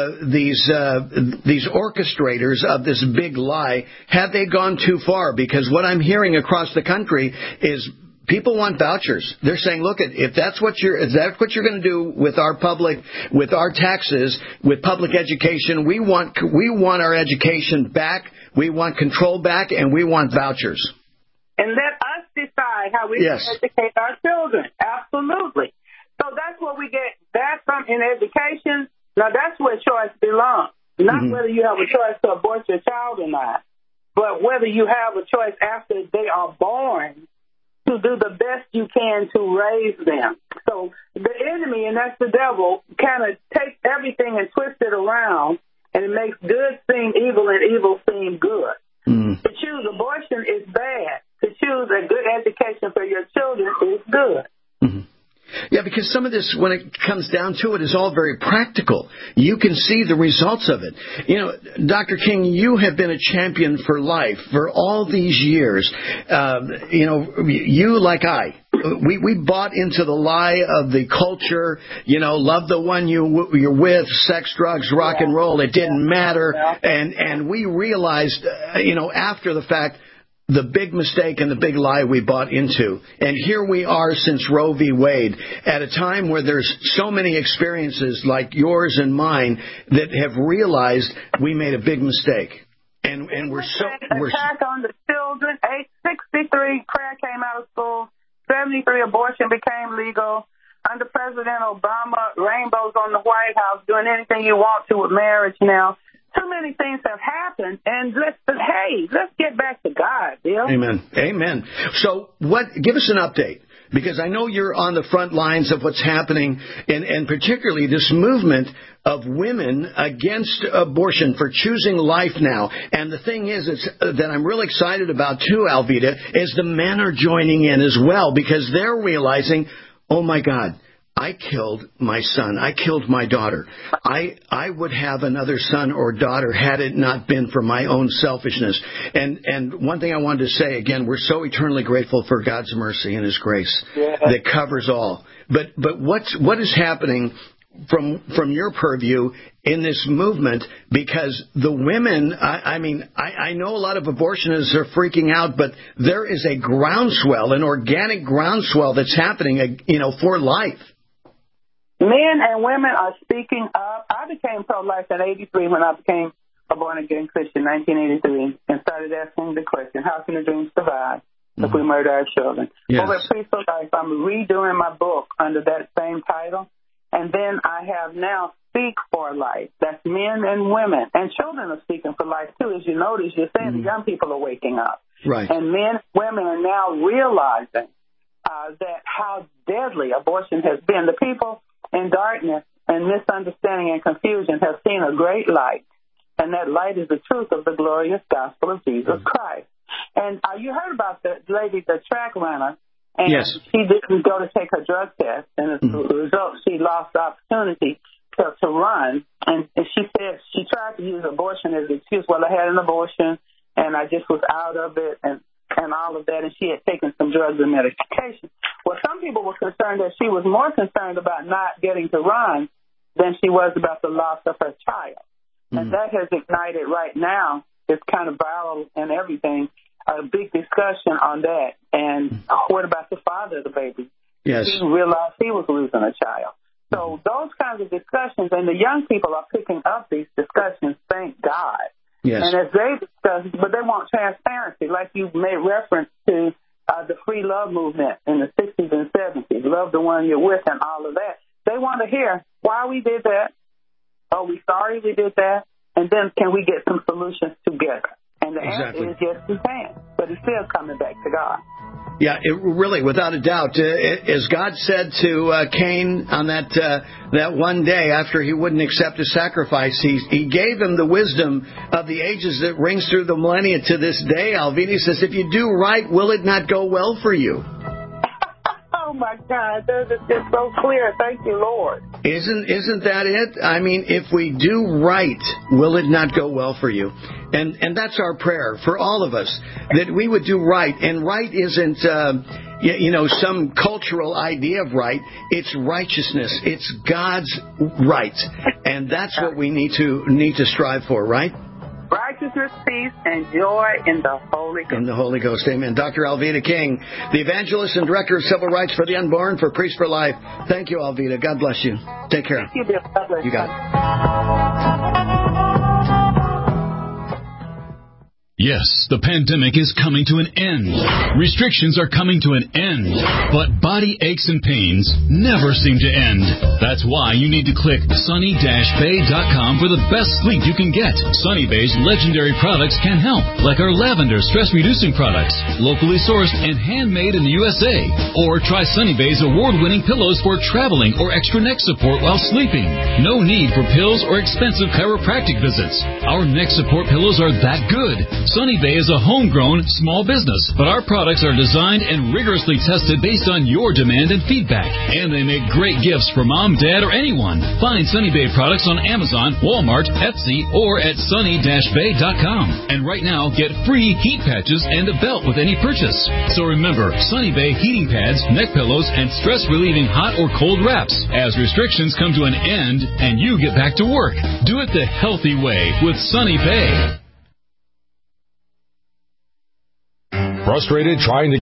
these orchestrators of this big lie, have they gone too far? Because what I'm hearing across the country is people want vouchers. They're saying, look, if that's what you're going to do with our public, with our taxes, with public education, we want our education back, we want control back, and we want vouchers. And let us decide how we can educate our children. Absolutely. So that's what we get. That's in education. Now that's where choice belongs. Not whether you have a choice to abort your child or not, but whether you have a choice after they are born to do the best you can to raise them. So the enemy, and that's the devil, kind of takes everything and twists it around, and it makes good seem evil and evil seem good. To choose abortion is bad. To choose a good education for your children is good. Yeah, because some of this, when it comes down to it, is all very practical. You can see the results of it. You know, Dr. King, you have been a champion for life for all these years. You know, you, like I, we bought into the lie of the culture, you know, love the one you're with, sex, drugs, rock and roll. It didn't matter. And we realized, you know, after the fact, the big mistake and the big lie we bought into. And here we are since Roe v. Wade, at a time where there's so many experiences like yours and mine that have realized we made a big mistake. And we're so... Attack on the children. 63 crack came out of school. 73 abortion became legal. Under President Obama, rainbows on the White House, doing anything you want to with marriage now. Too many things have happened, and let's get back to God, Bill. Amen. So give us an update, because I know you're on the front lines of what's happening, and particularly this movement of women against abortion, for choosing life now. And the thing is that I'm really excited about, too, Alveda, is the men are joining in as well, because they're realizing, oh, my God, I killed my son. I killed my daughter. I would have another son or daughter had it not been for my own selfishness. And one thing I wanted to say, again, we're so eternally grateful for God's mercy and His grace that covers all. But what is happening from your purview in this movement? Because the women, I know a lot of abortionists are freaking out, but there is a groundswell, an organic groundswell that's happening, you know, for life. Men and women are speaking up. I became pro-life in 83 when I became a born-again Christian in 1983 and started asking the question, how can a dream survive if we murder our children? Over at Priest for Life, I'm redoing my book under that same title. And then I have now Speak for Life. That's men and women. And children are speaking for life, too. As you notice, you're saying the young people are waking up. Right. And men and women are now realizing that how deadly abortion has been. The people in darkness and misunderstanding and confusion have seen a great light, and that light is the truth of the glorious gospel of Jesus Christ. And you heard about the lady, the track runner, and she didn't go to take her drug test, and as a result, she lost the opportunity to run. And she said she tried to use abortion as an excuse. Well, I had an abortion, and I just was out of it, and all of that, and she had taken some drugs and medication. Well, some people were concerned that she was more concerned about not getting to run than she was about the loss of her child. And that has ignited right now, it's kind of viral and everything, a big discussion on that. And what about the father of the baby? Yes. He realized he was losing a child. So those kinds of discussions, and the young people are picking up these discussions, thank God. Yes. And as they discuss, but they want transparency, like you made reference to the free love movement in the 60s and 70s, love the one you're with and all of that. They want to hear why we did that. Are we sorry we did that? And then can we get some solutions together? And the answer is yes, we can. But it's still coming back to God. Yeah, it really, without a doubt, as God said to Cain on that one day after he wouldn't accept his sacrifice, he gave him the wisdom of the ages that rings through the millennia to this day. Alvini says, if you do right, will it not go well for you? Oh, my God, that is just so clear. Thank you, Lord. Isn't that it? I mean, if we do right, will it not go well for you? And that's our prayer for all of us, that we would do right. And right isn't, some cultural idea of right. It's righteousness. It's God's right. And that's what we need to strive for, right? Righteousness, peace, and joy in the Holy Ghost. In the Holy Ghost, amen. Dr. Alveda King, the evangelist and director of civil rights for the unborn for Priest for Life. Thank you, Alveda. God bless you. Take care. Thank you, Bill. God bless you. You got it. Yes, the pandemic is coming to an end. Restrictions are coming to an end. But body aches and pains never seem to end. That's why you need to click sunny-bay.com for the best sleep you can get. Sunny Bay's legendary products can help, like our lavender stress-reducing products, locally sourced and handmade in the USA. Or try Sunny Bay's award-winning pillows for traveling or extra neck support while sleeping. No need for pills or expensive chiropractic visits. Our neck support pillows are that good. Sunny Bay is a homegrown small business, but our products are designed and rigorously tested based on your demand and feedback. And they make great gifts for mom, dad, or anyone. Find Sunny Bay products on Amazon, Walmart, Etsy, or at sunny-bay.com. And right now, get free heat patches and a belt with any purchase. So remember, Sunny Bay heating pads, neck pillows, and stress-relieving hot or cold wraps as restrictions come to an end and you get back to work. Do it the healthy way with Sunny Bay. Frustrated trying to